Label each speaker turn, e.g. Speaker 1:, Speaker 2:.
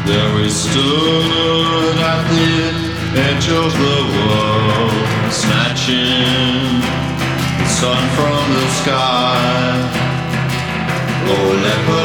Speaker 1: There we stood at the edge of the world, snatching the sun from the sky. Oh, leopard.